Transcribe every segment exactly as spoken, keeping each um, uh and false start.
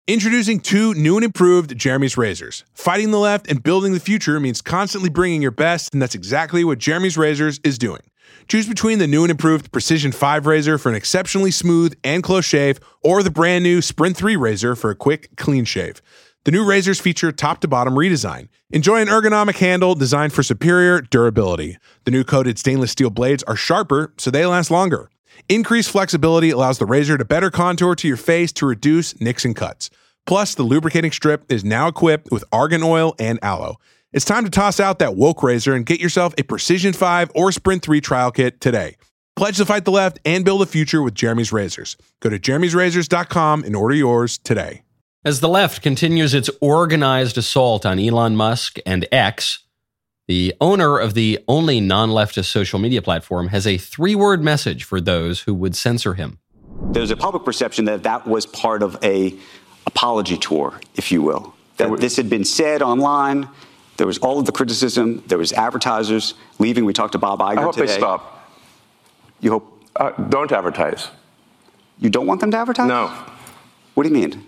Introducing two new and improved Jeremy's razors. Fighting the left and building the future means constantly bringing your best, and that's exactly what Jeremy's Razors is doing. Choose between the new and improved Precision five razor for an exceptionally smooth and close shave, or the brand new Sprint three razor for a quick, clean shave. The new razors feature top-to-bottom redesign. Enjoy an ergonomic handle designed for superior durability. The new coated stainless steel blades are sharper, so they last longer. Increased flexibility allows the razor to better contour to your face to reduce nicks and cuts. Plus, the lubricating strip is now equipped with argan oil and aloe. It's time to toss out that woke razor and get yourself a Precision five or Sprint three trial kit today. Pledge to fight the left and build a future with Jeremy's Razors. Go to jeremy's razors dot com and order yours today. As the left continues its organized assault on Elon Musk and X, the owner of the only non-leftist social media platform has a three-word message for those who would censor him. There's a public perception that that was part of a apology tour, if you will. That this had been said online. There was all of the criticism. There was advertisers leaving. We talked to Bob Iger today. I hope today. they stop. You hope? Uh, don't advertise. You don't want them to advertise? No. What do you mean?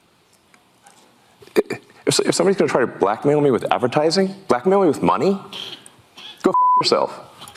If, if somebody's going to try to blackmail me with advertising, blackmail me with money, go f*** yourself.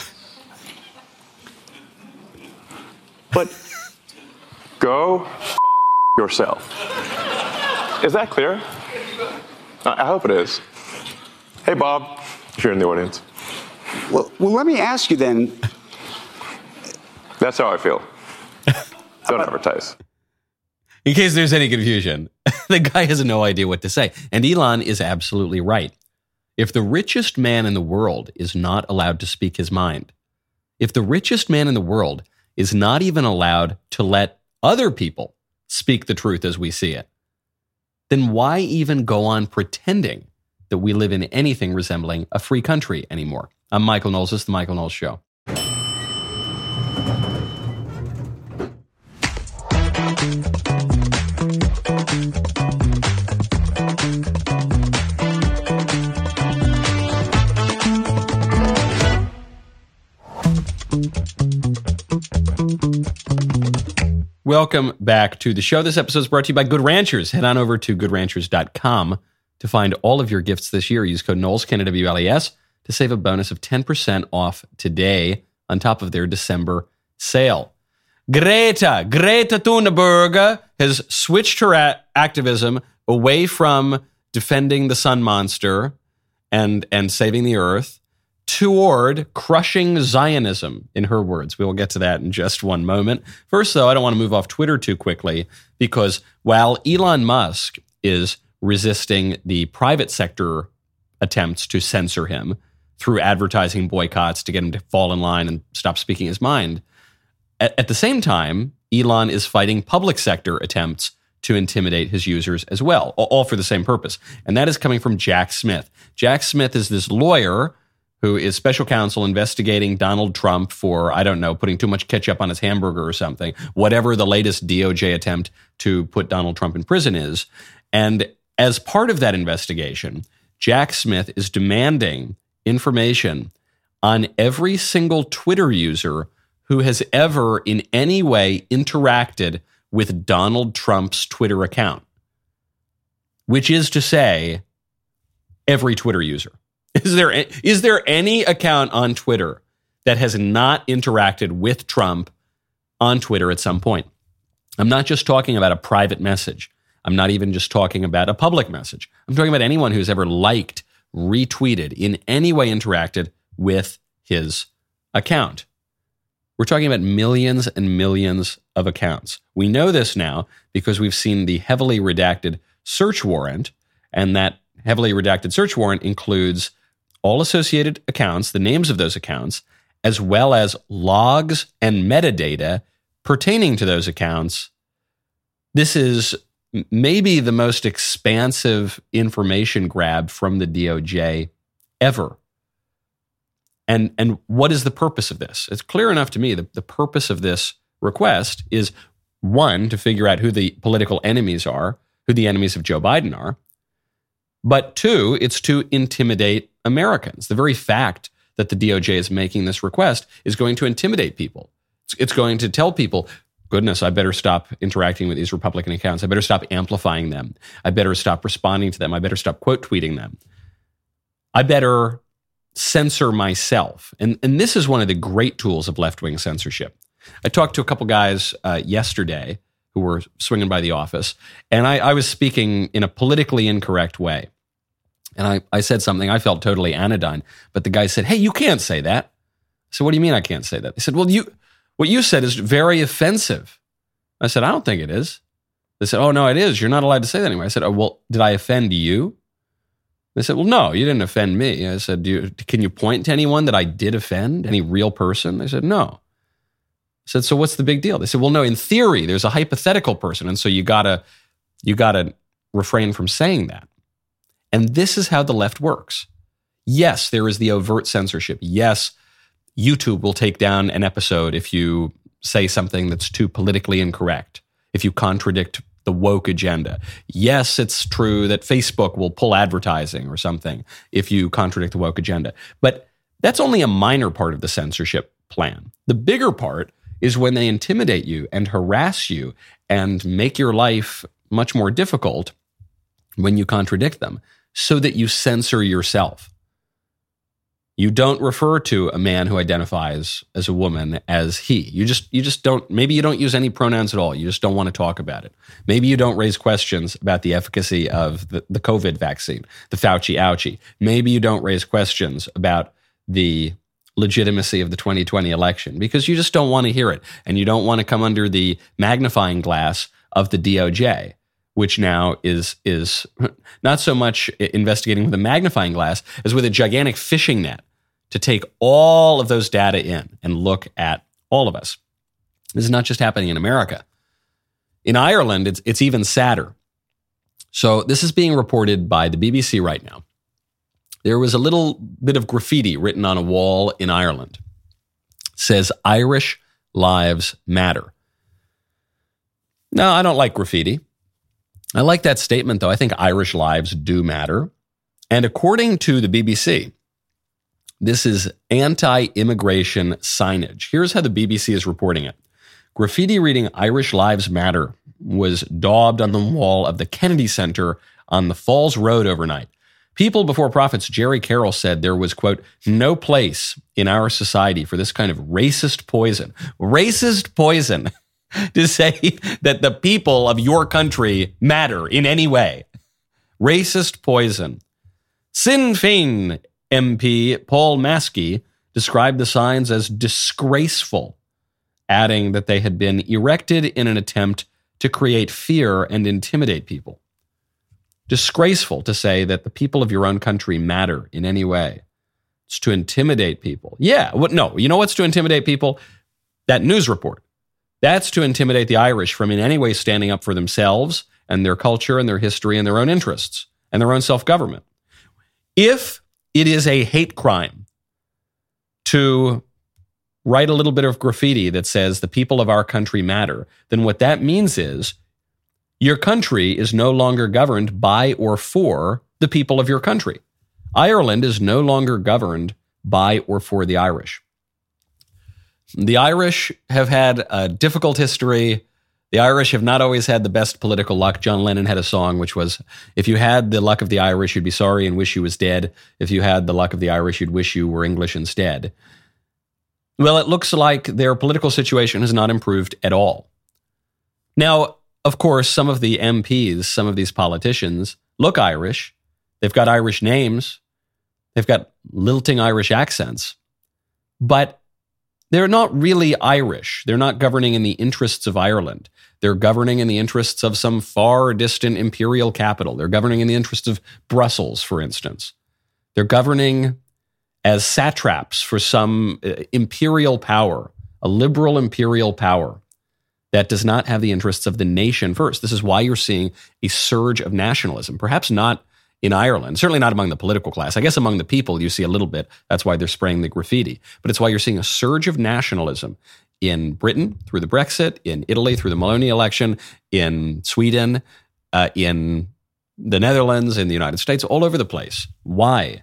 But go f*** yourself. Is that clear? I hope it is. Hey, Bob, if you're in the audience. Well, well, let me ask you then. That's how I feel. Don't advertise. In case there's any confusion, the guy has no idea what to say. And Elon is absolutely right. If the richest man in the world is not allowed to speak his mind, if the richest man in the world is not even allowed to let other people speak the truth as we see it, then why even go on pretending that we live in anything resembling a free country anymore? I'm Michael Knowles. This is The Michael Knowles Show. Welcome back to the show. This episode is brought to you by Good Ranchers. Head on over to good ranchers dot com to find all of your gifts this year. Use code Knowles, K N W L E S, to save a bonus of ten percent off today on top of their December sale. Greta, Greta Thunberg has switched her a- activism away from defending the sun monster and, and saving the earth toward crushing Zionism, in her words. We will get to that in just one moment. First, though, I don't want to move off Twitter too quickly, because while Elon Musk is resisting the private sector attempts to censor him through advertising boycotts to get him to fall in line and stop speaking his mind, at, at the same time, Elon is fighting public sector attempts to intimidate his users as well, all for the same purpose. And that is coming from Jack Smith. Jack Smith is this lawyer who is special counsel investigating Donald Trump for, I don't know, putting too much ketchup on his hamburger or something, whatever the latest D O J attempt to put Donald Trump in prison is. And as part of that investigation, Jack Smith is demanding information on every single Twitter user who has ever in any way interacted with Donald Trump's Twitter account, which is to say, every Twitter user. Is there is there any account on Twitter that has not interacted with Trump on Twitter at some point? I'm not just talking about a private message. I'm not even just talking about a public message. I'm talking about anyone who's ever liked, retweeted, in any way interacted with his account. We're talking about millions and millions of accounts. We know this now because we've seen the heavily redacted search warrant, and that heavily redacted search warrant includes all associated accounts, the names of those accounts, as well as logs and metadata pertaining to those accounts. This is maybe the most expansive information grab from the D O J ever. And, and what is the purpose of this? It's clear enough to me that the purpose of this request is, one, to figure out who the political enemies are, who the enemies of Joe Biden are. But two, it's to intimidate Americans. The very fact that the D O J is making this request is going to intimidate people. It's, it's going to tell people, goodness, I better stop interacting with these Republican accounts. I better stop amplifying them. I better stop responding to them. I better stop quote tweeting them. I better censor myself. And, and this is one of the great tools of left-wing censorship. I talked to a couple guys uh, yesterday who were swinging by the office, and I, I was speaking in a politically incorrect way. And I, I said something I felt totally anodyne, but the guy said, hey, you can't say that. I said, what do you mean I can't say that? They said, well, you what you said is very offensive. I said, I don't think it is. They said, oh, no, it is. You're not allowed to say that anymore. I said, oh, well, did I offend you? They said, well, no, you didn't offend me. I said, do you, can you point to anyone that I did offend? Any real person? They said, no. I said, so what's the big deal? They said, well, no, in theory, there's a hypothetical person. And so you gotta, you gotta refrain from saying that. And this is how the left works. Yes, there is the overt censorship. Yes, YouTube will take down an episode if you say something that's too politically incorrect, if you contradict the woke agenda. Yes, it's true that Facebook will pull advertising or something if you contradict the woke agenda. But that's only a minor part of the censorship plan. The bigger part is when they intimidate you and harass you and make your life much more difficult when you contradict them so that you censor yourself. You don't refer to a man who identifies as a woman as he. You just you just don't, maybe you don't use any pronouns at all. You just don't want to talk about it. Maybe you don't raise questions about the efficacy of the, the COVID vaccine, the Fauci ouchie. Maybe you don't raise questions about the legitimacy of the twenty twenty election because you just don't want to hear it. And you don't want to come under the magnifying glass of the D O J, which now is is not so much investigating with a magnifying glass as with a gigantic fishing net to take all of those data in and look at all of us. This is not just happening in America. In Ireland, it's, it's even sadder. So this is being reported by the B B C right now. There was a little bit of graffiti written on a wall in Ireland. It says, Irish lives matter. No, I don't like graffiti. I like that statement, though. I think Irish lives do matter. And according to the B B C, this is anti-immigration signage. Here's how the B B C is reporting it. Graffiti reading Irish Lives Matter was daubed on the wall of the Kennedy Center on the Falls Road overnight. People Before Profits Jerry Carroll said there was, quote, no place in our society for this kind of racist poison. Racist poison. To say that the people of your country matter in any way. Racist poison. Sinn Féin M P Paul Maskey described the signs as disgraceful, adding that they had been erected in an attempt to create fear and intimidate people. Disgraceful to say that the people of your own country matter in any way. It's to intimidate people. Yeah, what? No, you know what's to intimidate people? That news report. That's to intimidate the Irish from in any way standing up for themselves and their culture and their history and their own interests and their own self-government. If it is a hate crime to write a little bit of graffiti that says the people of our country matter, then what that means is your country is no longer governed by or for the people of your country. Ireland is no longer governed by or for the Irish. The Irish have had a difficult history. The Irish have not always had the best political luck. John Lennon had a song which was, if you had the luck of the Irish, you'd be sorry and wish you was dead. If you had the luck of the Irish, you'd wish you were English instead. Well, it looks like their political situation has not improved at all. Now, of course, some of the M Ps, some of these politicians look Irish. They've got Irish names. They've got lilting Irish accents. But they're not really Irish. They're not governing in the interests of Ireland. They're governing in the interests of some far distant imperial capital. They're governing in the interests of Brussels, for instance. They're governing as satraps for some uh, imperial power, a liberal imperial power that does not have the interests of the nation first. This is why you're seeing a surge of nationalism, perhaps not in Ireland, certainly not among the political class. I guess among the people you see a little bit. That's why they're spraying the graffiti. But it's why you're seeing a surge of nationalism in Britain through the Brexit, in Italy through the Maloney election, in Sweden, uh, in the Netherlands, in the United States, all over the place. Why?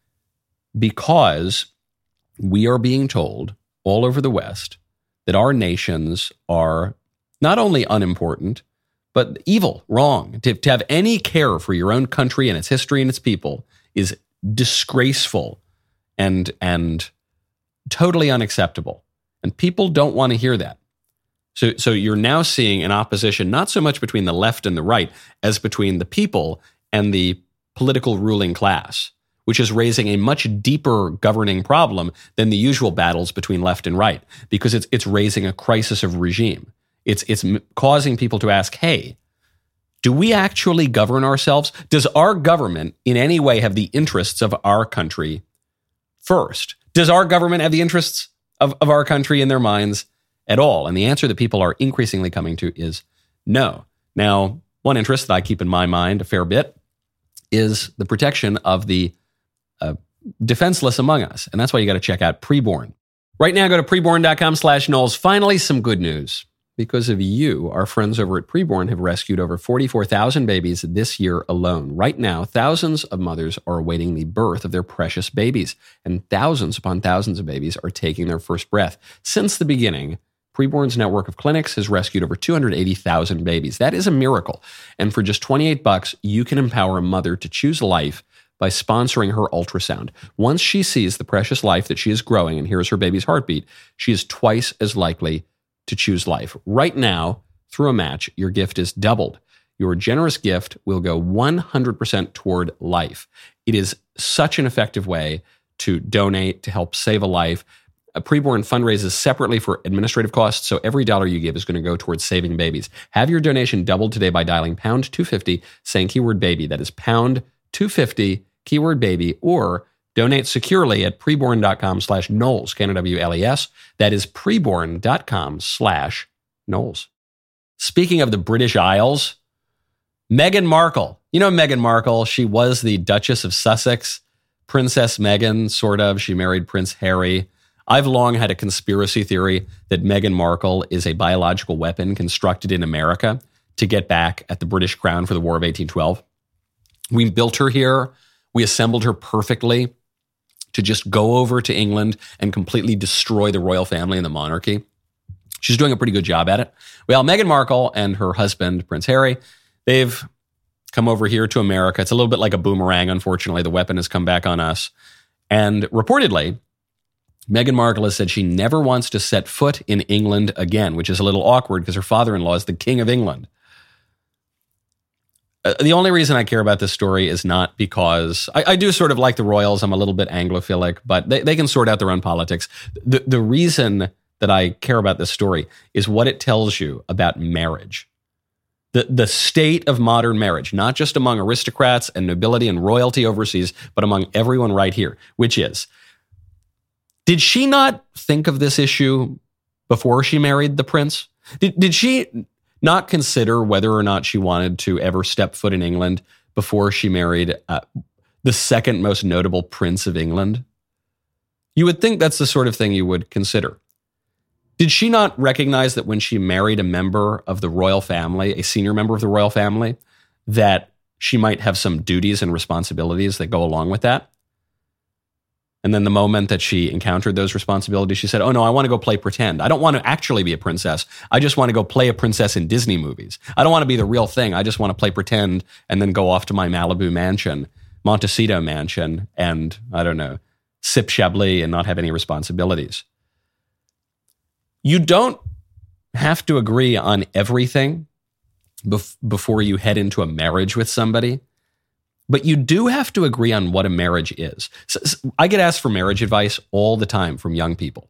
Because we are being told all over the West that our nations are not only unimportant, but evil, wrong. To, to have any care for your own country and its history and its people is disgraceful and, and totally unacceptable. And people don't want to hear that. So, so you're now seeing an opposition, not so much between the left and the right, as between the people and the political ruling class, which is raising a much deeper governing problem than the usual battles between left and right, because it's it's raising a crisis of regime. It's it's causing people to ask, hey, do we actually govern ourselves? Does our government in any way have the interests of our country first? Does our government have the interests of, of our country in their minds at all? And the answer that people are increasingly coming to is no. Now, one interest that I keep in my mind a fair bit is the protection of the uh, defenseless among us. And that's why you got to check out Preborn. Right now, go to preborn.com slash Knowles. Finally, some good news. Because of you, our friends over at Preborn have rescued over forty-four thousand babies this year alone. Right now, thousands of mothers are awaiting the birth of their precious babies, and thousands upon thousands of babies are taking their first breath. Since the beginning, Preborn's network of clinics has rescued over two hundred eighty thousand babies. That is a miracle. And for just twenty-eight bucks, you can empower a mother to choose life by sponsoring her ultrasound. Once she sees the precious life that she is growing and hears her baby's heartbeat, she is twice as likely to choose life. Right now, through a match, your gift is doubled. Your generous gift will go one hundred percent toward life. It is such an effective way to donate, to help save a life. A Preborn fundraises separately for administrative costs, so every dollar you give is going to go towards saving babies. Have your donation doubled today by dialing pound two fifty, saying keyword baby. That is pound two fifty, keyword baby, or donate securely at preborn.com slash Knowles, K N O W L E S. That is preborn.com slash Knowles. Speaking of the British Isles, Meghan Markle. You know Meghan Markle, she was the Duchess of Sussex, Princess Meghan, sort of. She married Prince Harry. I've long had a conspiracy theory that Meghan Markle is a biological weapon constructed in America to get back at the British crown for the War of eighteen twelve. We built her here. We assembled her perfectly to just go over to England and completely destroy the royal family and the monarchy. She's doing a pretty good job at it. Well, Meghan Markle and her husband, Prince Harry, they've come over here to America. It's a little bit like a boomerang, unfortunately. The weapon has come back on us. And reportedly, Meghan Markle has said she never wants to set foot in England again, which is a little awkward because her father-in-law is the King of England. Uh, the only reason I care about this story is not because I, I do sort of like the royals. I'm a little bit Anglophilic, but they, they can sort out their own politics. The, the reason that I care about this story is what it tells you about marriage. The, the state of modern marriage, not just among aristocrats and nobility and royalty overseas, but among everyone right here, which is, did she not think of this issue before she married the prince? Did, did she not consider whether or not she wanted to ever step foot in England before she married uh, the second most notable prince of England? You would think that's the sort of thing you would consider. Did she not recognize that when she married a member of the royal family, a senior member of the royal family, that she might have some duties and responsibilities that go along with that? And then the moment that she encountered those responsibilities, she said, oh no, I want to go play pretend. I don't want to actually be a princess. I just want to go play a princess in Disney movies. I don't want to be the real thing. I just want to play pretend and then go off to my Malibu mansion, Montecito mansion, and I don't know, sip Chablis and not have any responsibilities. You don't have to agree on everything bef- before you head into a marriage with somebody. But you do have to agree on what a marriage is. So, so I get asked for marriage advice all the time from young people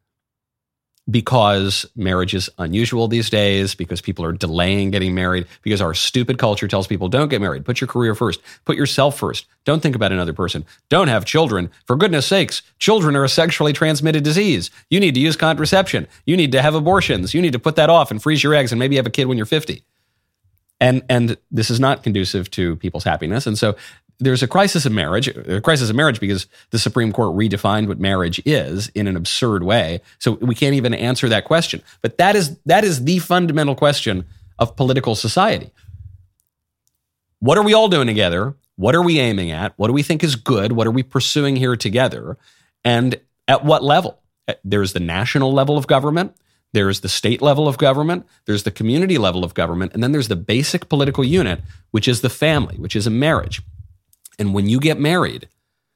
because marriage is unusual these days, because people are delaying getting married, because our stupid culture tells people, don't get married, put your career first, put yourself first, don't think about another person, don't have children. For goodness sakes, children are a sexually transmitted disease. You need to use contraception. You need to have abortions. You need to put that off and freeze your eggs and maybe have a kid when you're fifty. And and this is not conducive to people's happiness. And so there's a crisis of marriage, a crisis of marriage because the Supreme Court redefined what marriage is in an absurd way. So we can't even answer that question. But that is that is the fundamental question of political society. What are we all doing together? What are we aiming at? What do we think is good? What are we pursuing here together? And at what level? There's the national level of government. There's the state level of government, there's the community level of government, and then there's the basic political unit, which is the family, which is a marriage. And when you get married,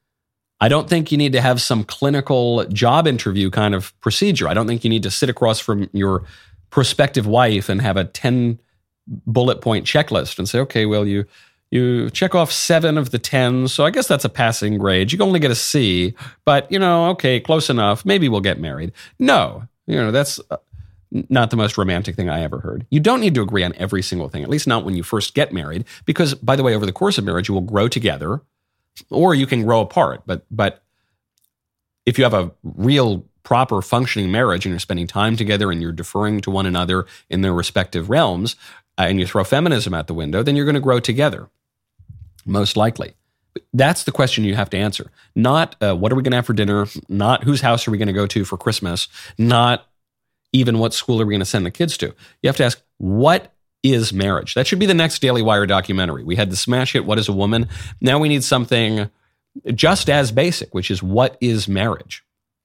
I don't think you need to have some clinical job interview kind of procedure. I don't think you need to sit across from your prospective wife and have a ten bullet point checklist and say, okay, well, you you check off seven of the ten, so I guess that's a passing grade. You can only get a C, but, you know, okay, close enough. Maybe we'll get married. No, you know, that's not the most romantic thing I ever heard. You don't need to agree on every single thing, at least not when you first get married, because, by the way, over the course of marriage, you will grow together, or you can grow apart. But but if you have a real, proper, functioning marriage and you're spending time together and you're deferring to one another in their respective realms, uh, and you throw feminism out the window, then you're going to grow together, most likely. That's the question you have to answer. Not uh, what are we going to have for dinner, not whose house are we going to go to for Christmas, not even what school are we going to send the kids to. You have to ask, what is marriage? That should be the next Daily Wire documentary. We had the smash hit, What is a Woman? Now we need something just as basic, which is, what is marriage?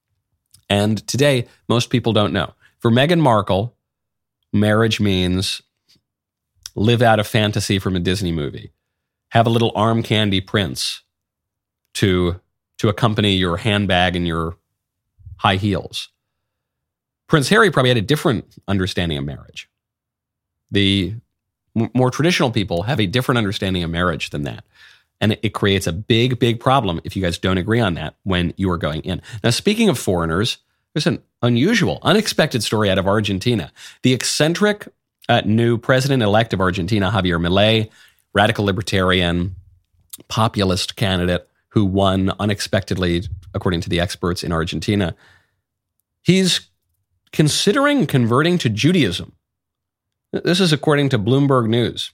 And today, most people don't know. For Meghan Markle, marriage means live out a fantasy from a Disney movie. Have a little arm candy prince to, to accompany your handbag and your high heels. Prince Harry probably had a different understanding of marriage. The m- more traditional people have a different understanding of marriage than that. And it, it creates a big, big problem if you guys don't agree on that when you are going in. Now, speaking of foreigners, there's an unusual, unexpected story out of Argentina. The eccentric uh, new president-elect of Argentina, Javier Milei, radical libertarian, populist candidate who won unexpectedly, according to the experts in Argentina, he's considering converting to Judaism. This is according to Bloomberg News.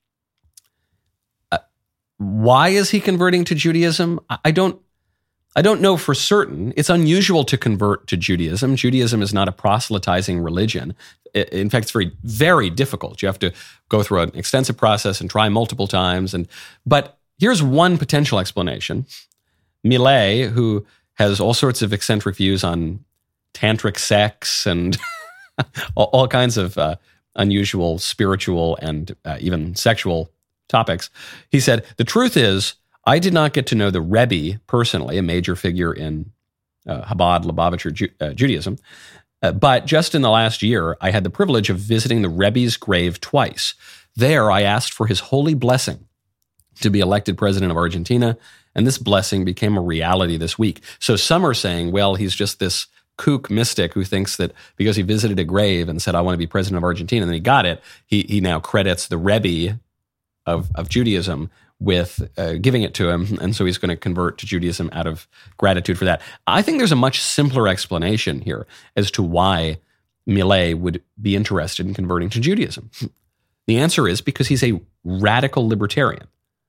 Uh, why is he converting to Judaism? I don't, I don't know for certain. It's unusual to convert to Judaism. Judaism is not a proselytizing religion. In fact, it's very, very difficult. You have to go through an extensive process and try multiple times. And but here's one potential explanation. Milei, who has all sorts of eccentric views on tantric sex and all, all kinds of uh, unusual spiritual and uh, even sexual topics. He said, the truth is, I did not get to know the Rebbe personally, a major figure in uh, Chabad, Lubavitcher Ju- uh, Judaism. Uh, but just in the last year, I had the privilege of visiting the Rebbe's grave twice. There, I asked for his holy blessing to be elected president of Argentina, and this blessing became a reality this week. So some are saying, well, he's just this kook mystic who thinks that because he visited a grave and said, I want to be president of Argentina, and then he got it, he he now credits the Rebbe of, of Judaism with uh, giving it to him, and so he's going to convert to Judaism out of gratitude for that. I think there's a much simpler explanation here as to why Milei would be interested in converting to Judaism. The answer is because he's a radical libertarian.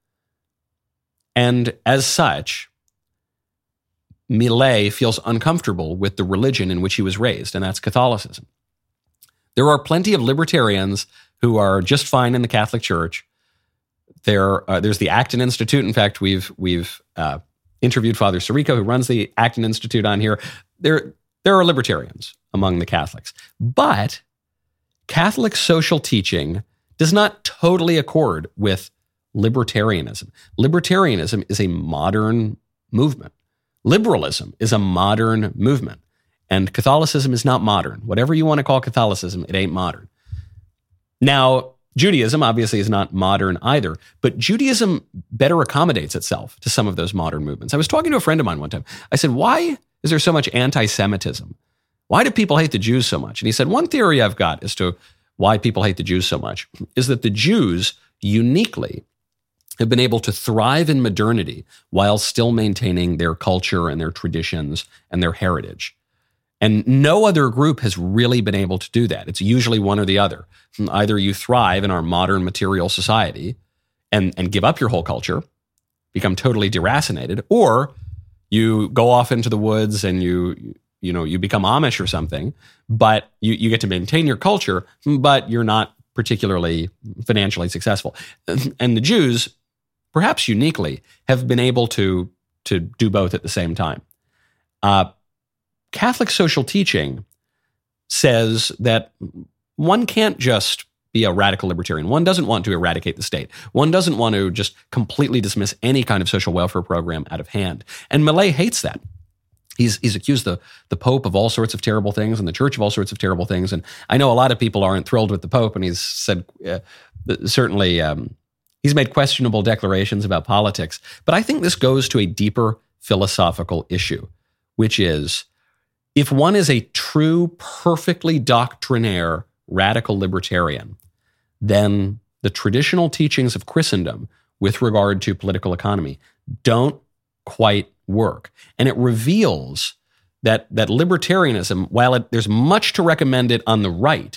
And as such, Milei feels uncomfortable with the religion in which he was raised, and that's Catholicism. There are plenty of libertarians who are just fine in the Catholic Church. There, uh, there's the Acton Institute. In fact, we've we've uh, interviewed Father Sirico, who runs the Acton Institute, on here. There, there are libertarians among the Catholics, but Catholic social teaching does not totally accord with libertarianism. Libertarianism is a modern movement. Liberalism is a modern movement, and Catholicism is not modern. Whatever you want to call Catholicism, it ain't modern. Now, Judaism obviously is not modern either, but Judaism better accommodates itself to some of those modern movements. I was talking to a friend of mine one time. I said, why is there so much anti-Semitism? Why do people hate the Jews so much? And he said, one theory I've got as to why people hate the Jews so much is that the Jews uniquely have been able to thrive in modernity while still maintaining their culture and their traditions and their heritage. And no other group has really been able to do that. It's usually one or the other. Either you thrive in our modern material society and, and give up your whole culture, become totally deracinated, or you go off into the woods and you, you know, you become Amish or something, but you, you get to maintain your culture, but you're not particularly financially successful. And the Jews, perhaps uniquely, have been able to, to do both at the same time. Uh, Catholic social teaching says that one can't just be a radical libertarian. One doesn't want to eradicate the state. One doesn't want to just completely dismiss any kind of social welfare program out of hand. And Milei hates that. He's he's accused the, the Pope of all sorts of terrible things and the Church of all sorts of terrible things. And I know a lot of people aren't thrilled with the Pope, and he's said uh, certainly um, he's made questionable declarations about politics. But I think this goes to a deeper philosophical issue, which is if one is a true, perfectly doctrinaire radical libertarian, then the traditional teachings of Christendom with regard to political economy don't quite work. And it reveals that, that libertarianism, while it, there's much to recommend it on the right,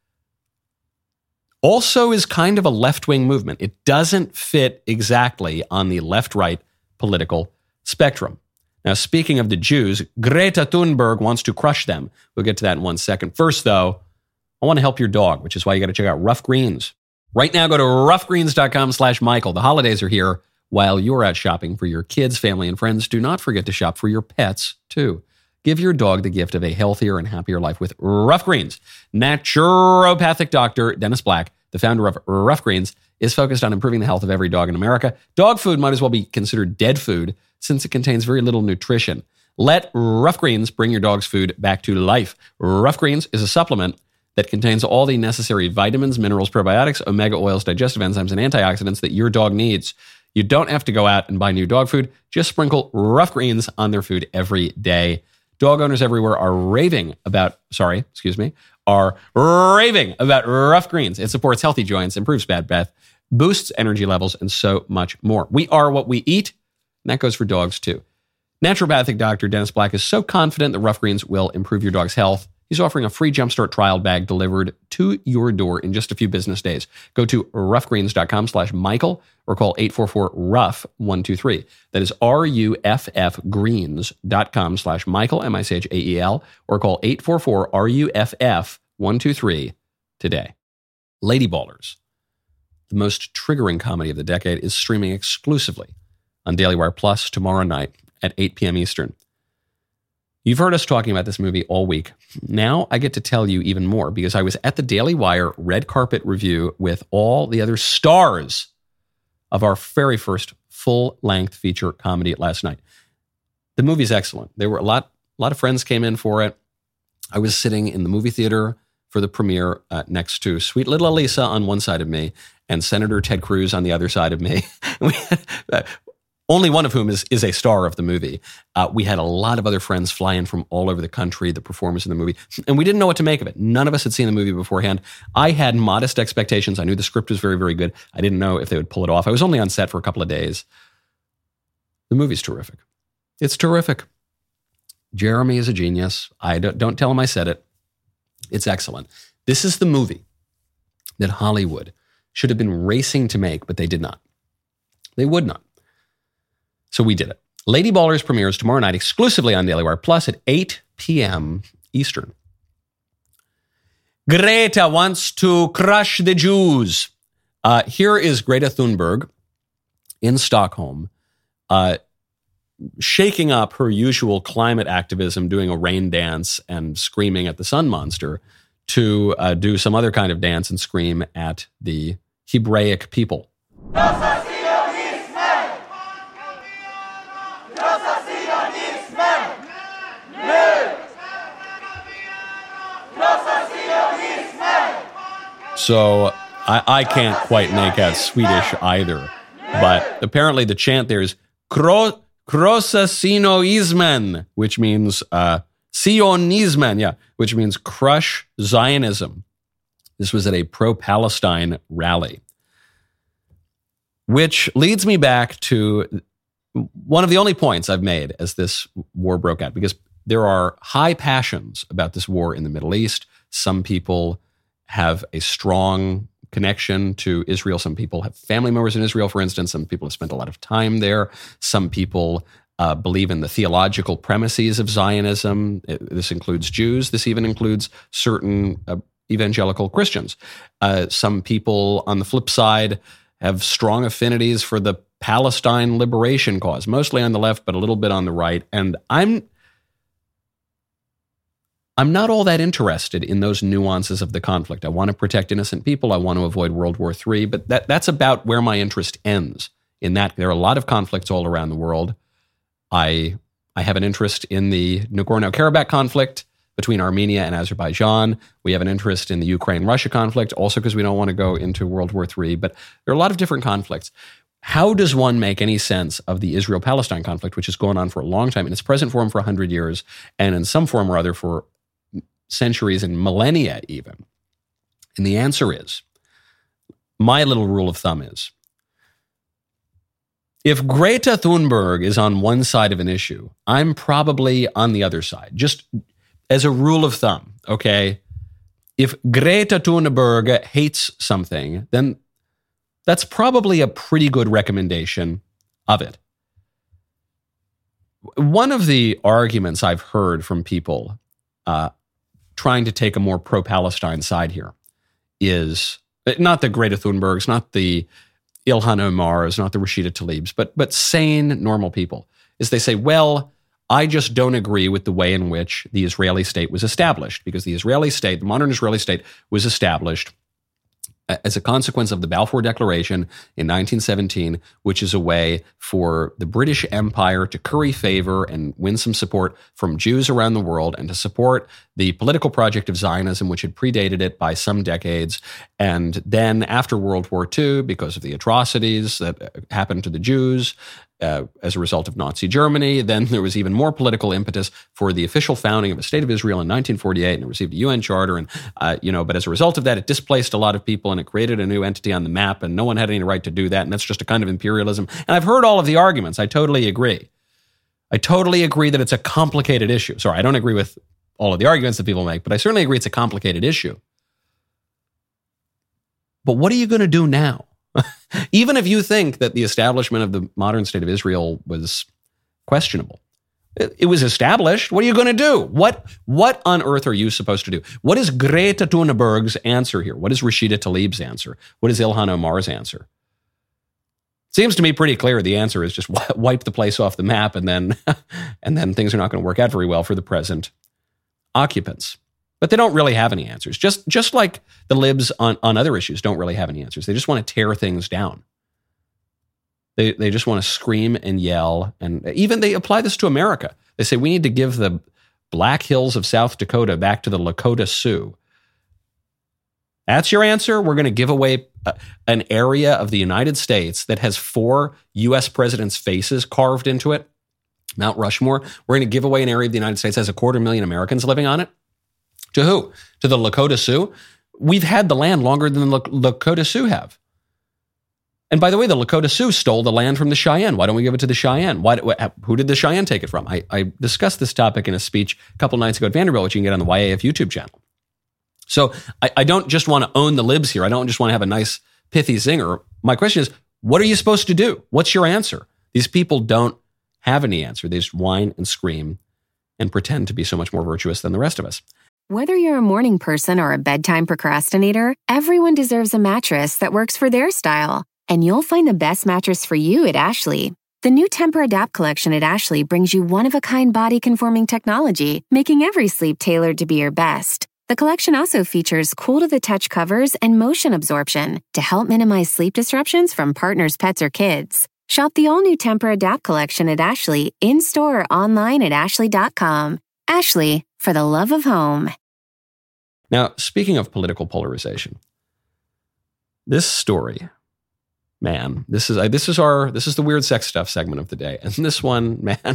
also is kind of a left-wing movement. It doesn't fit exactly on the left-right political spectrum. Now, speaking of the Jews, Greta Thunberg wants to crush them. We'll get to that in one second. First, though, I want to help your dog, which is why you got to check out Rough Greens. Right now, go to roughgreens.com slash Michael. The holidays are here. While you're out shopping for your kids, family, and friends, do not forget to shop for your pets, too. Give your dog the gift of a healthier and happier life with Rough Greens. Naturopathic doctor Dennis Black, the founder of Rough Greens, is focused on improving the health of every dog in America. Dog food might as well be considered dead food since it contains very little nutrition. Let Rough Greens bring your dog's food back to life. Rough Greens is a supplement that contains all the necessary vitamins, minerals, probiotics, omega oils, digestive enzymes, and antioxidants that your dog needs. You don't have to go out and buy new dog food. Just sprinkle Rough Greens on their food every day. Dog owners everywhere are raving about, sorry, excuse me, are raving about Rough Greens. It supports healthy joints, improves bad breath, boosts energy levels, and so much more. We are what we eat, and that goes for dogs too. Naturopathic doctor Dennis Black is so confident that Rough Greens will improve your dog's health. He's offering a free Jumpstart trial bag delivered to your door in just a few business days. Go to roughgreens.com slash Michael or call eight four four, R U F F one two three. That is R U F F greens.com slash Michael, M I C H A E L, or call eight four four, R U F F one two three today. Lady Ballers, the most triggering comedy of the decade, is streaming exclusively on Daily Wire Plus tomorrow night at eight p.m. Eastern. You've heard us talking about this movie all week. Now I get to tell you even more because I was at the Daily Wire red carpet review with all the other stars of our very first full-length feature comedy last night. The movie's excellent. There were a lot, a lot of friends came in for it. I was sitting in the movie theater for the premiere uh, next to sweet little Elisa on one side of me and Senator Ted Cruz on the other side of me. we had, uh, only one of whom is, is a star of the movie. Uh, we had a lot of other friends fly in from all over the country, the performers in the movie, and we didn't know what to make of it. None of us had seen the movie beforehand. I had modest expectations. I knew the script was very, very good. I didn't know if they would pull it off. I was only on set for a couple of days. The movie's terrific. It's terrific. Jeremy is a genius. I don't, don't tell him I said it. It's excellent. This is the movie that Hollywood should have been racing to make, but they did not. They would not. So we did it. Lady Ballers premieres tomorrow night exclusively on Daily Wire Plus at eight p.m. Eastern. Greta wants to crush the Jews. Uh, here is Greta Thunberg in Stockholm, uh, shaking up her usual climate activism, doing a rain dance and screaming at the sun monster, to uh, do some other kind of dance and scream at the Hebraic people. So I, I can't quite make out Swedish either, but apparently the chant there is Krossa Sionismen, which means uh, Sionismen, yeah, which means crush Zionism. This was at a pro-Palestine rally, which leads me back to one of the only points I've made as this war broke out, because there are high passions about this war in the Middle East. Some people have a strong connection to Israel. Some people have family members in Israel, for instance. Some people have spent a lot of time there. Some people uh, believe in the theological premises of Zionism. It, this includes Jews. This even includes certain uh, evangelical Christians. Uh, some people, on the flip side, have strong affinities for the Palestine liberation cause, mostly on the left, but a little bit on the right. And I'm I'm not all that interested in those nuances of the conflict. I want to protect innocent people. I want to avoid World War Three, but that, that's about where my interest ends. In that, there are a lot of conflicts all around the world. I I have an interest in the Nagorno-Karabakh conflict between Armenia and Azerbaijan. We have an interest in the Ukraine-Russia conflict, also because we don't want to go into World War Three. But there are a lot of different conflicts. How does one make any sense of the Israel-Palestine conflict, which has gone on for a long time, in its present form for one hundred years, and in some form or other for centuries and millennia even? And the answer is, my little rule of thumb is, if Greta Thunberg is on one side of an issue, I'm probably on the other side. Just as a rule of thumb, okay? If Greta Thunberg hates something, then that's probably a pretty good recommendation of it. One of the arguments I've heard from people uh, trying to take a more pro-Palestine side here is not the Greta Thunbergs, not the Ilhan Omars, not the Rashida Tlaibs, but but sane, normal people, is they say, well, I just don't agree with the way in which the Israeli state was established, because the Israeli state, the modern Israeli state, was established as a consequence of the Balfour Declaration in nineteen seventeen, which is a way for the British Empire to curry favor and win some support from Jews around the world, and to support the political project of Zionism, which had predated it by some decades. And then after World War Two, because of the atrocities that happened to the Jews uh, as a result of Nazi Germany, then there was even more political impetus for the official founding of a state of Israel in nineteen forty-eight, and it received a U N charter. And, uh, you know, but as a result of that, it displaced a lot of people and it created a new entity on the map, and no one had any right to do that. And that's just a kind of imperialism. And I've heard all of the arguments. I totally agree. I totally agree that it's a complicated issue. Sorry, I don't agree with all of the arguments that people make, but I certainly agree it's a complicated issue. But what are you going to do now? Even if you think that the establishment of the modern state of Israel was questionable, it, it was established. What are you going to do? What, what on earth are you supposed to do? What is Greta Thunberg's answer here? What is Rashida Tlaib's answer? What is Ilhan Omar's answer? Seems to me pretty clear. The answer is just wipe the place off the map, and then, and then things are not going to work out very well for the present occupants. But they don't really have any answers. Just, just like the libs on, on other issues don't really have any answers. They just want to tear things down. They, they just want to scream and yell. And even they apply this to America. They say, we need to give the Black Hills of South Dakota back to the Lakota Sioux. That's your answer? We're going to give away a, an area of the United States that has four U S presidents' faces carved into it, Mount Rushmore. We're going to give away an area of the United States that has a quarter million Americans living on it. To who? To the Lakota Sioux? We've had the land longer than the Lakota Sioux have. And by the way, the Lakota Sioux stole the land from the Cheyenne. Why don't we give it to the Cheyenne? Why, who did the Cheyenne take it from? I, I discussed this topic in a speech a couple nights ago at Vanderbilt, which you can get on the Y A F YouTube channel. So I, I don't just want to own the libs here. I don't just want to have a nice, pithy zinger. My question is, what are you supposed to do? What's your answer? These people don't have any answer. They just whine and scream and pretend to be so much more virtuous than the rest of us. Whether you're a morning person or a bedtime procrastinator, everyone deserves a mattress that works for their style. And you'll find the best mattress for you at Ashley. The new Tempur-Adapt collection at Ashley brings you one-of-a-kind body-conforming technology, making every sleep tailored to be your best. The collection also features cool-to-the-touch covers and motion absorption to help minimize sleep disruptions from partners, pets, or kids. Shop the all-new Tempur-Adapt collection at Ashley, in-store or online at ashley dot com. Ashley, for the love of home. Now, speaking of political polarization, this story, man, this is this is our this is the weird sex stuff segment of the day, and this one, man,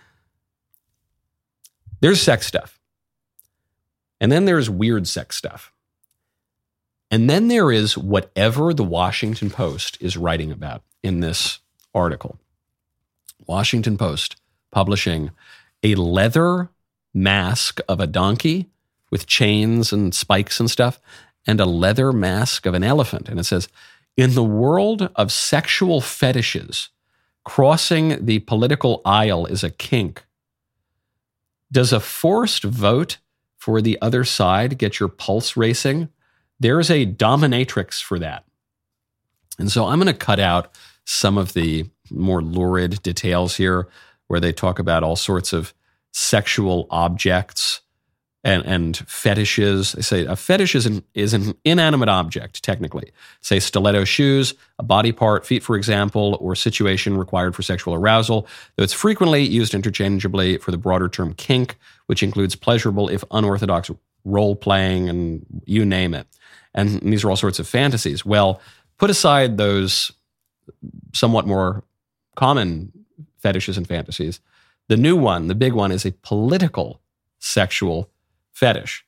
there's sex stuff, and then there's weird sex stuff, and then there is whatever the Washington Post is writing about in this article. Washington Post publishing a leather mask of a donkey with chains and spikes and stuff, and a leather mask of an elephant. And it says, in the world of sexual fetishes, crossing the political aisle is a kink. Does a forced vote for the other side get your pulse racing? There's a dominatrix for that. And so I'm going to cut out some of the more lurid details here, where they talk about all sorts of sexual objects and, and fetishes. They say a fetish is an, is an inanimate object, technically. Say stiletto shoes, a body part, feet, for example, or situation required for sexual arousal, though it's frequently used interchangeably for the broader term kink, which includes pleasurable, if unorthodox, role-playing, and you name it. And these are all sorts of fantasies. Well, put aside those somewhat more common fetishes and fantasies. The new one, the big one, is a political sexual fetish.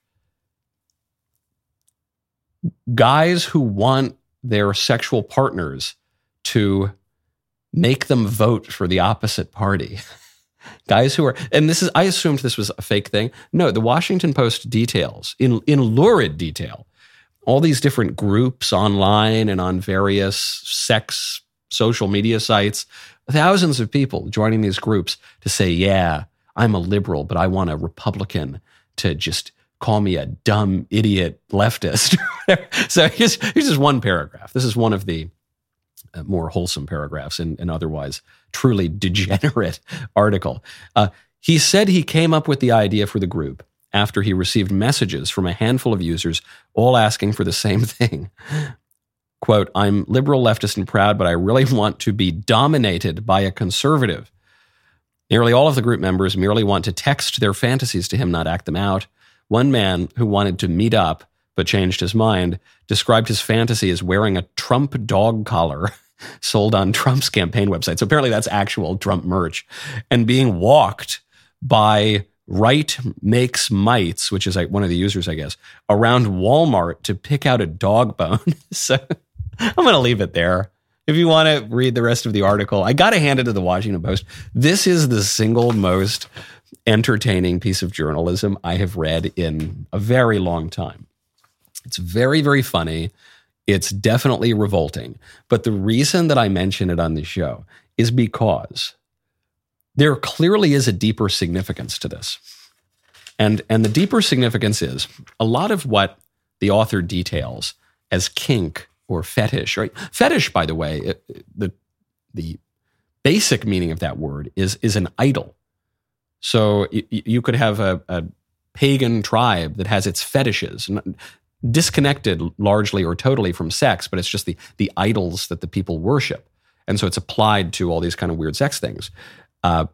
Guys who want their sexual partners to make them vote for the opposite party. Guys who are, and this is, I assumed this was a fake thing. No, the Washington Post details, in, in lurid detail, all these different groups online and on various sex social media sites, thousands of people joining these groups to say, yeah, I'm a liberal, but I want a Republican to just call me a dumb idiot leftist. So here's, here's just one paragraph. This is one of the uh, more wholesome paragraphs in an otherwise truly degenerate article. Uh, he said he came up with the idea for the group after he received messages from a handful of users all asking for the same thing. Quote, I'm liberal, leftist, and proud, but I really want to be dominated by a conservative. Nearly all of the group members merely want to text their fantasies to him, not act them out. One man who wanted to meet up but changed his mind described his fantasy as wearing a Trump dog collar sold on Trump's campaign website. So apparently that's actual Trump merch. And being walked by Right Makes Mites, which is like one of the users, I guess, around Walmart to pick out a dog bone. So I'm going to leave it there. If you want to read the rest of the article, I got to hand it to the Washington Post. This is the single most entertaining piece of journalism I have read in a very long time. It's very, very funny. It's definitely revolting. But the reason that I mention it on the show is because there clearly is a deeper significance to this. And, and the deeper significance is a lot of what the author details as kink or fetish, right? Fetish, by the way, it, the the basic meaning of that word is is an idol. So you, you could have a, a pagan tribe that has its fetishes, disconnected largely or totally from sex, but it's just the the idols that the people worship, and so it's applied to all these kind of weird sex things. Uh,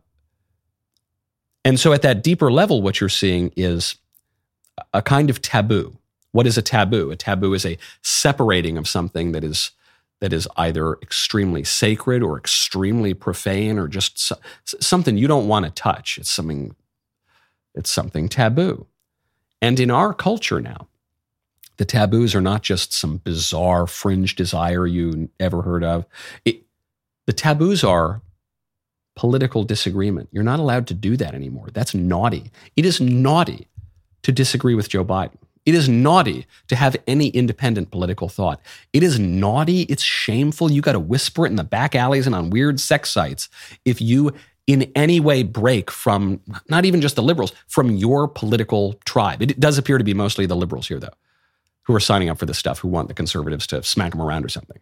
and so at that deeper level, what you're seeing is a kind of taboo. What is a taboo? A taboo is a separating of something that is that is either extremely sacred or extremely profane or just so, something you don't want to touch. It's something, it's something taboo. And in our culture now, the taboos are not just some bizarre fringe desire you ever heard of. It, the taboos are political disagreement. You're not allowed to do that anymore. That's naughty. It is naughty to disagree with Joe Biden. It is naughty to have any independent political thought. It is naughty. It's shameful. You got to whisper it in the back alleys and on weird sex sites if you in any way break from, not even just the liberals, from your political tribe. It does appear to be mostly the liberals here, though, who are signing up for this stuff, who want the conservatives to smack them around or something.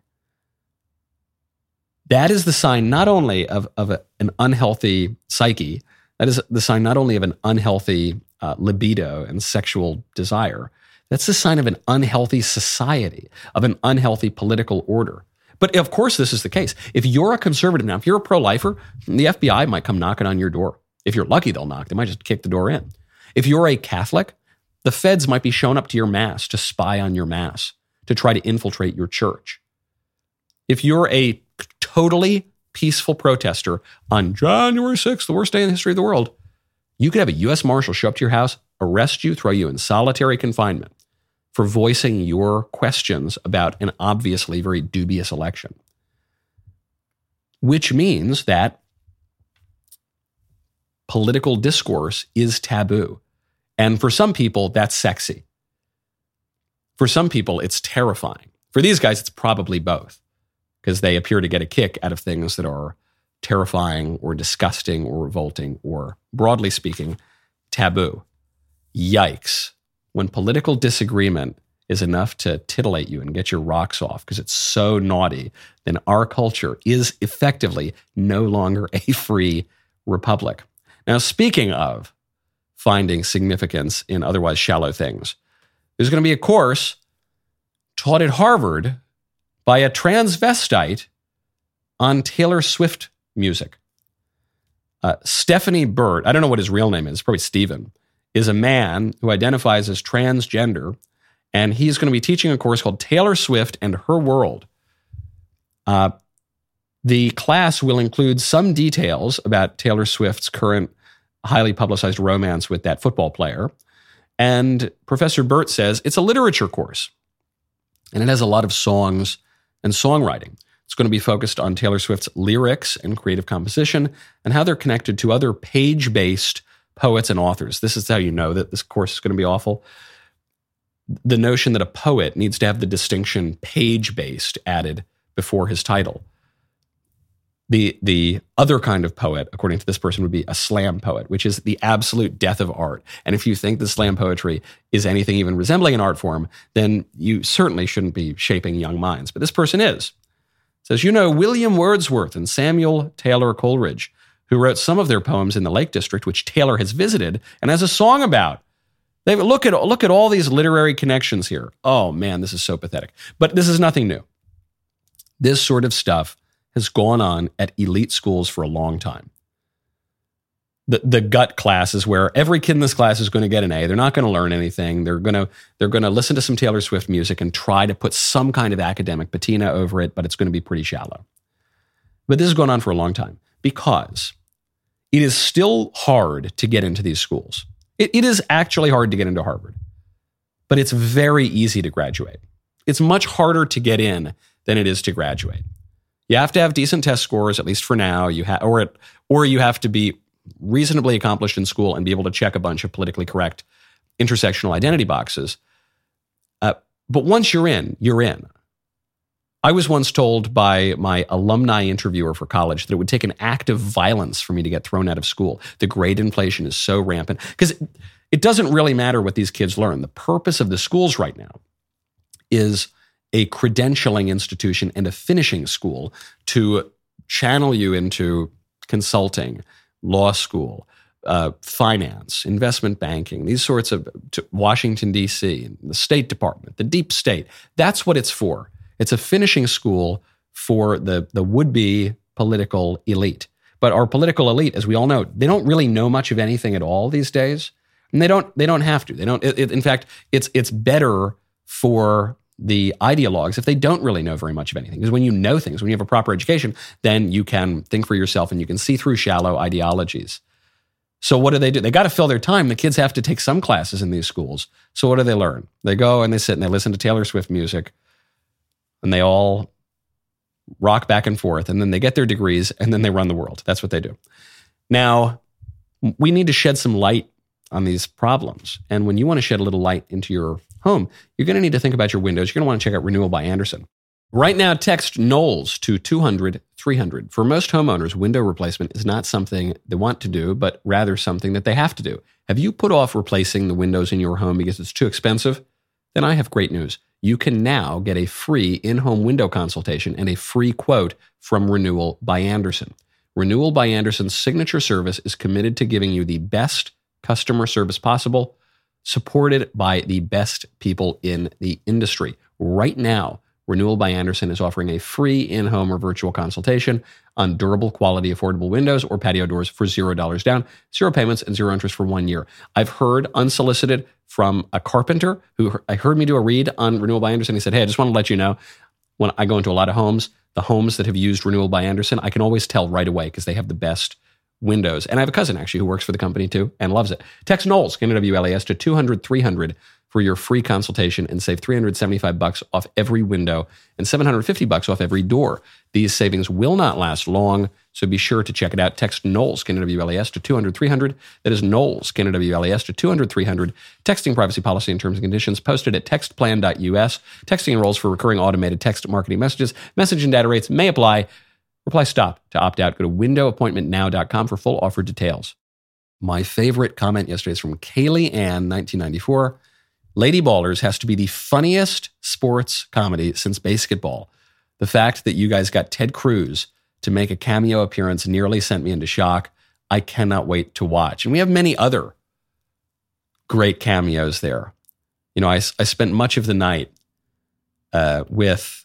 That is the sign not only of, of a, an unhealthy psyche, that is the sign not only of an unhealthy Uh, libido and sexual desire. That's the sign of an unhealthy society, of an unhealthy political order. But of course, this is the case. If you're a conservative now, if you're a pro-lifer, the F B I might come knocking on your door. If you're lucky, they'll knock. They might just kick the door in. If you're a Catholic, the feds might be showing up to your mass to spy on your mass, to try to infiltrate your church. If you're a totally peaceful protester on January sixth, the worst day in the history of the world, you could have a U S Marshal show up to your house, arrest you, throw you in solitary confinement for voicing your questions about an obviously very dubious election. Which means that political discourse is taboo. And for some people, that's sexy. For some people, it's terrifying. For these guys, it's probably both, because they appear to get a kick out of things that are terrifying or disgusting or revolting or, broadly speaking, taboo. Yikes. When political disagreement is enough to titillate you and get your rocks off because it's so naughty, then our culture is effectively no longer a free republic. Now, speaking of finding significance in otherwise shallow things. There's going to be a course taught at Harvard by a transvestite on Taylor Swift music. Uh, Stephanie Burt, I don't know what his real name is, probably Stephen, is a man who identifies as transgender, and he's going to be teaching a course called Taylor Swift and Her World. Uh, the class will include some details about Taylor Swift's current highly publicized romance with that football player. And Professor Burt says it's a literature course, and it has a lot of songs and songwriting. It's going to be focused on Taylor Swift's lyrics and creative composition and how they're connected to other page-based poets and authors. This is how you know that this course is going to be awful. The notion that a poet needs to have the distinction page-based added before his title. The, the other kind of poet, according to this person, would be a slam poet, which is the absolute death of art. And if you think that slam poetry is anything even resembling an art form, then you certainly shouldn't be shaping young minds. But this person is. It says, you know, William Wordsworth and Samuel Taylor Coleridge, who wrote some of their poems in the Lake District, which Taylor has visited and has a song about. They look at look at all these literary connections here. Oh, man, this is so pathetic. But this is nothing new. This sort of stuff has gone on at elite schools for a long time. The the gut class is where every kid in this class is going to get an A. They're not going to learn anything. They're going to they're going to listen to some Taylor Swift music and try to put some kind of academic patina over it, but it's going to be pretty shallow. But this has gone on for a long time because it is still hard to get into these schools. It, it is actually hard to get into Harvard, but it's very easy to graduate. It's much harder to get in than it is to graduate. You have to have decent test scores, at least for now. You ha- or, it, or you have to be reasonably accomplished in school and be able to check a bunch of politically correct intersectional identity boxes. Uh, but once you're in, you're in. I was once told by my alumni interviewer for college that it would take an act of violence for me to get thrown out of school. The grade inflation is so rampant. Because it, it doesn't really matter what these kids learn. The purpose of the schools right now is a credentialing institution and a finishing school to channel you into consulting, law school, uh, finance, investment banking, these sorts of to Washington, D C, the State Department, the deep state. That's what it's for. It's a finishing school for the, the would-be political elite. But our political elite, as we all know, they don't really know much of anything at all these days. And they don't they don't have to. They don't. It, it, in fact, it's it's better for the ideologues if they don't really know very much of anything. Because when you know things, when you have a proper education, then you can think for yourself and you can see through shallow ideologies. So what do they do? They got to fill their time. The kids have to take some classes in these schools. So what do they learn? They go and they sit and they listen to Taylor Swift music and they all rock back and forth and then they get their degrees and then they run the world. That's what they do. Now, we need to shed some light on these problems. And when you want to shed a little light into your home, you're going to need to think about your windows. You're going to want to check out Renewal by Andersen. Right now, text Knowles to two hundred three hundred. For most homeowners, window replacement is not something they want to do, but rather something that they have to do. Have you put off replacing the windows in your home because it's too expensive? Then I have great news. You can now get a free in-home window consultation and a free quote from Renewal by Andersen. Renewal by Andersen's signature service is committed to giving you the best customer service possible, supported by the best people in the industry. Right now, Renewal by Andersen is offering a free in-home or virtual consultation on durable, quality, affordable windows or patio doors for zero dollars down, zero payments, and zero interest for one year. I've heard unsolicited from a carpenter who I heard me do a read on Renewal by Andersen. He said, hey, I just want to let you know, when I go into a lot of homes, the homes that have used Renewal by Andersen, I can always tell right away because they have the best windows. And I have a cousin actually who works for the company too and loves it. Text Knowles, K N W L A S, to two hundred three hundred for your free consultation and save three hundred seventy-five bucks off every window and seven hundred fifty bucks off every door. These savings will not last long, so be sure to check it out. Text Knowles, K N W L A S, to two hundred three hundred. That is Knowles, K N W L A S, to two hundred three hundred. Texting privacy policy and terms and conditions posted at textplan dot U S. Texting enrolls for recurring automated text marketing messages. Message and data rates may apply. Reply STOP to opt out. Go to window appointment now dot com for full offer details. My favorite comment yesterday is from Kaylee Ann, nineteen ninety-four. Lady Ballers has to be the funniest sports comedy since basketball. The fact that you guys got Ted Cruz to make a cameo appearance nearly sent me into shock. I cannot wait to watch. And we have many other great cameos there. You know, I, I spent much of the night uh, with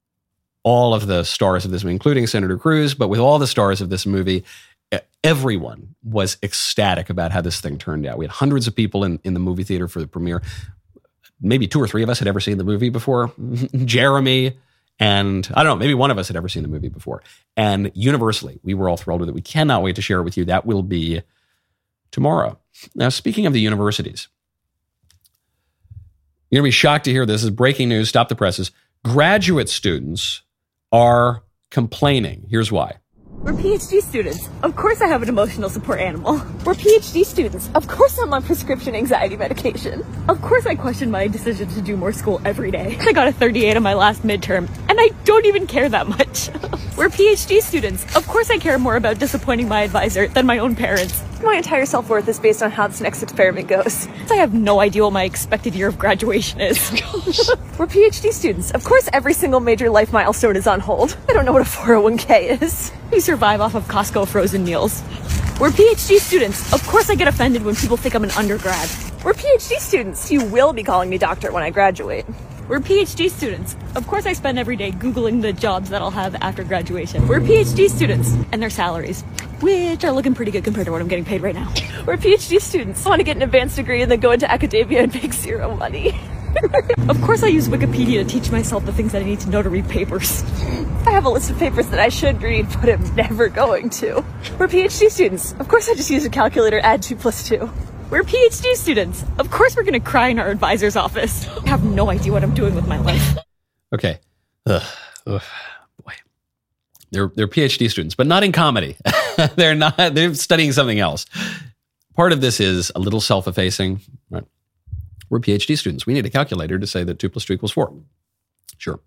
all of the stars of this movie, including Senator Cruz, but with all the stars of this movie. Everyone was ecstatic about how this thing turned out. We had hundreds of people in, in the movie theater for the premiere. Maybe two or three of us had ever seen the movie before. Jeremy and, I don't know, maybe one of us had ever seen the movie before. And universally, we were all thrilled with it. We cannot wait to share it with you. That will be tomorrow. Now, speaking of the universities, you're going to be shocked to hear this. This is breaking news. Stop the presses. Graduate students are complaining. Here's why. We're PhD students. Of course I have an emotional support animal. We're PhD students. Of course I'm on prescription anxiety medication. Of course I question my decision to do more school every day. I got a thirty-eight on my last midterm, and I don't even care that much. We're PhD students. Of course I care more about disappointing my advisor than my own parents. My entire self-worth is based on how this next experiment goes. I have no idea what my expected year of graduation is. We're PhD students. Of course every single major life milestone is on hold. I don't know what a four oh one k is. We survive off of Costco frozen meals. We're PhD students. Of course I get offended when people think I'm an undergrad. We're PhD students. You will be calling me doctor when I graduate. We're PhD students. Of course I spend every day Googling the jobs that I'll have after graduation. We're PhD students and their salaries, which are looking pretty good compared to what I'm getting paid right now. We're PhD students. I want to get an advanced degree and then go into academia and make zero money. Of course I use Wikipedia to teach myself the things that I need to know to read papers. I have a list of papers that I should read, but I'm never going to. We're PhD students. Of course I just use a calculator, add two plus two. We're PhD students. Of course we're going to cry in our advisor's office. I have no idea what I'm doing with my life. Okay. Ugh. Ugh. Boy. They're, they're PhD students, but not in comedy. they're not, they're studying something else. Part of this is a little self-effacing, right? We're PhD students. We need a calculator to say that two plus two equals four. Sure.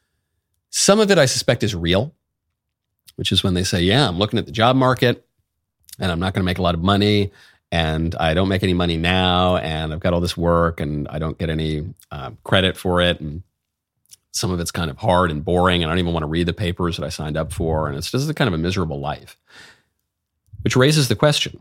Some of it I suspect is real, which is when they say, yeah, I'm looking at the job market and I'm not going to make a lot of money and I don't make any money now and I've got all this work and I don't get any uh, credit for it. And some of it's kind of hard and boring and I don't even want to read the papers that I signed up for. And it's just kind of a miserable life, which raises the question,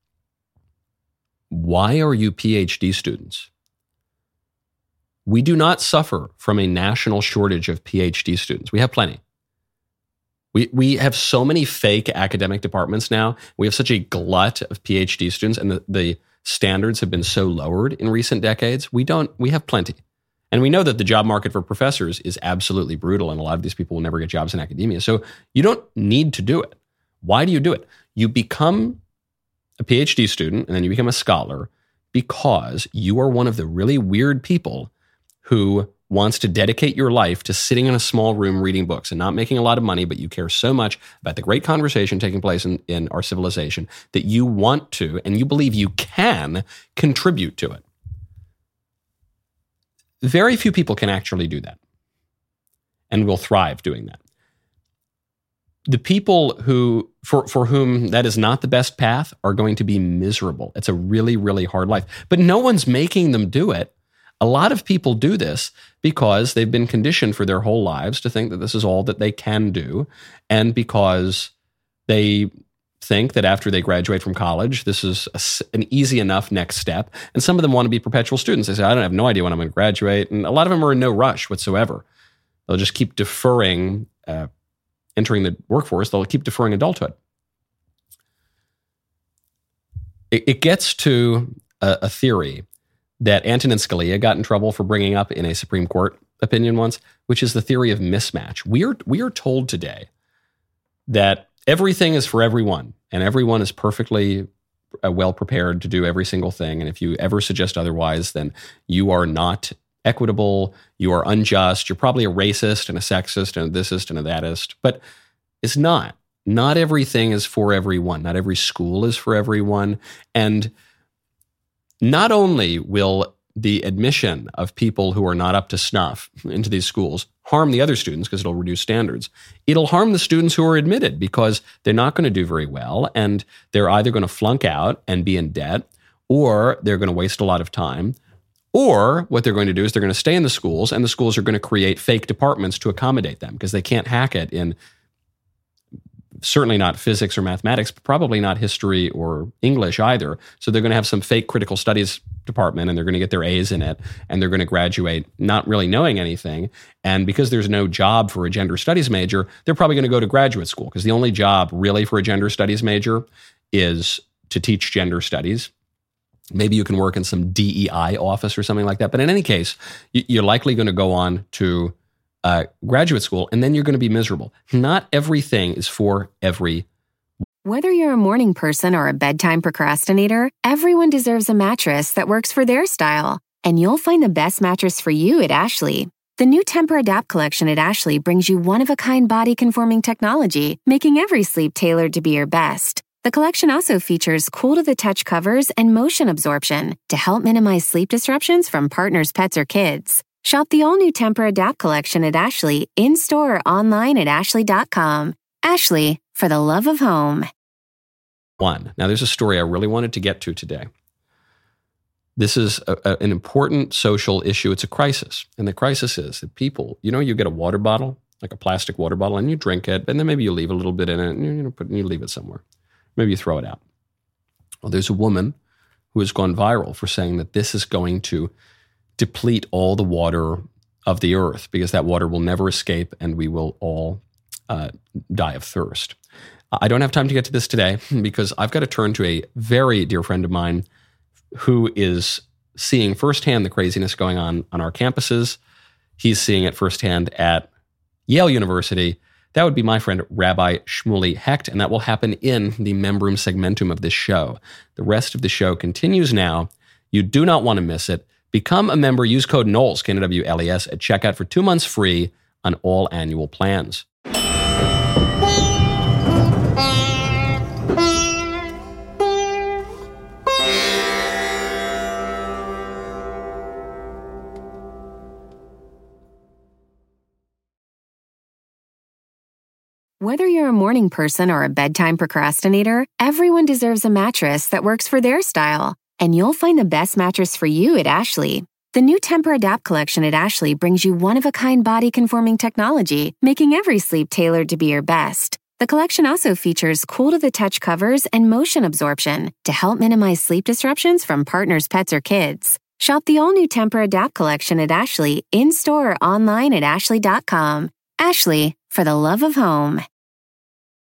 why are you PhD students? We do not suffer from a national shortage of PhD students. We have plenty. We we have so many fake academic departments now. We have such a glut of PhD students, and the, the standards have been so lowered in recent decades. We don't. We have plenty. And we know that the job market for professors is absolutely brutal, and a lot of these people will never get jobs in academia. So you don't need to do it. Why do you do it? You become a PhD student, and then you become a scholar because you are one of the really weird people who wants to dedicate your life to sitting in a small room reading books and not making a lot of money, but you care so much about the great conversation taking place in, in our civilization that you want to, and you believe you can, contribute to it. Very few people can actually do that and will thrive doing that. The people who, for, for whom that is not the best path are going to be miserable. It's a really, really hard life. But no one's making them do it. A lot of people do this because they've been conditioned for their whole lives to think that this is all that they can do, and because they think that after they graduate from college, this is a, an easy enough next step. And some of them want to be perpetual students. They say, I don't have no idea when I'm going to graduate. And a lot of them are in no rush whatsoever. They'll just keep deferring uh, entering the workforce. They'll keep deferring adulthood. It, it gets to a, a theory that Antonin Scalia got in trouble for bringing up in a Supreme Court opinion once, which is the theory of mismatch. We are, we are told today that everything is for everyone, and everyone is perfectly uh, well prepared to do every single thing. And if you ever suggest otherwise, then you are not equitable, you are unjust, you're probably a racist and a sexist and a thisist and a thatist. But it's not. Not everything is for everyone. Not every school is for everyone. And not only will the admission of people who are not up to snuff into these schools harm the other students because it'll reduce standards, it'll harm the students who are admitted because they're not going to do very well, and they're either going to flunk out and be in debt, or they're going to waste a lot of time, or what they're going to do is they're going to stay in the schools, and the schools are going to create fake departments to accommodate them because they can't hack it in certainly not physics or mathematics, but probably not history or English either. So they're going to have some fake critical studies department, and they're going to get their A's in it, and they're going to graduate not really knowing anything. And because there's no job for a gender studies major, they're probably going to go to graduate school, because the only job really for a gender studies major is to teach gender studies. Maybe you can work in some D E I office or something like that. But in any case, you're likely going to go on to uh, graduate school, and then you're going to be miserable. Not everything is for every. Whether you're a morning person or a bedtime procrastinator, everyone deserves a mattress that works for their style. And you'll find the best mattress for you at Ashley. The new Tempur-Adapt collection at Ashley brings you one-of-a-kind body-conforming technology, making every sleep tailored to be your best. The collection also features cool-to-the-touch covers and motion absorption to help minimize sleep disruptions from partners, pets, or kids. Shop the all-new Tempur-Adapt collection at Ashley, in-store or online at ashley dot com. Ashley, for the love of home. One. Now, there's a story I really wanted to get to today. This is a, a, an important social issue. It's a crisis. And the crisis is that people, you know, you get a water bottle, like a plastic water bottle, and you drink it, and then maybe you leave a little bit in it, and you, you know, put, and you leave it somewhere. Maybe you throw it out. Well, there's a woman who has gone viral for saying that this is going to deplete all the water of the earth, because that water will never escape and we will all uh, die of thirst. I don't have time to get to this today because I've got to turn to a very dear friend of mine who is seeing firsthand the craziness going on on our campuses. He's seeing it firsthand at Yale University. That would be my friend, Rabbi Shmuley Hecht, and that will happen in the Membrum segmentum of this show. The rest of the show continues now. You do not want to miss it. Become a member. Use code Knowles, K N O W L E S, at checkout for two months free on all annual plans. Whether you're a morning person or a bedtime procrastinator, everyone deserves a mattress that works for their style. And you'll find the best mattress for you at Ashley. The new Tempur-Adapt collection at Ashley brings you one-of-a-kind body-conforming technology, making every sleep tailored to be your best. The collection also features cool-to-the-touch covers and motion absorption to help minimize sleep disruptions from partners, pets, or kids. Shop the all-new Tempur-Adapt collection at Ashley, in-store or online at ashley dot com. Ashley, for the love of home.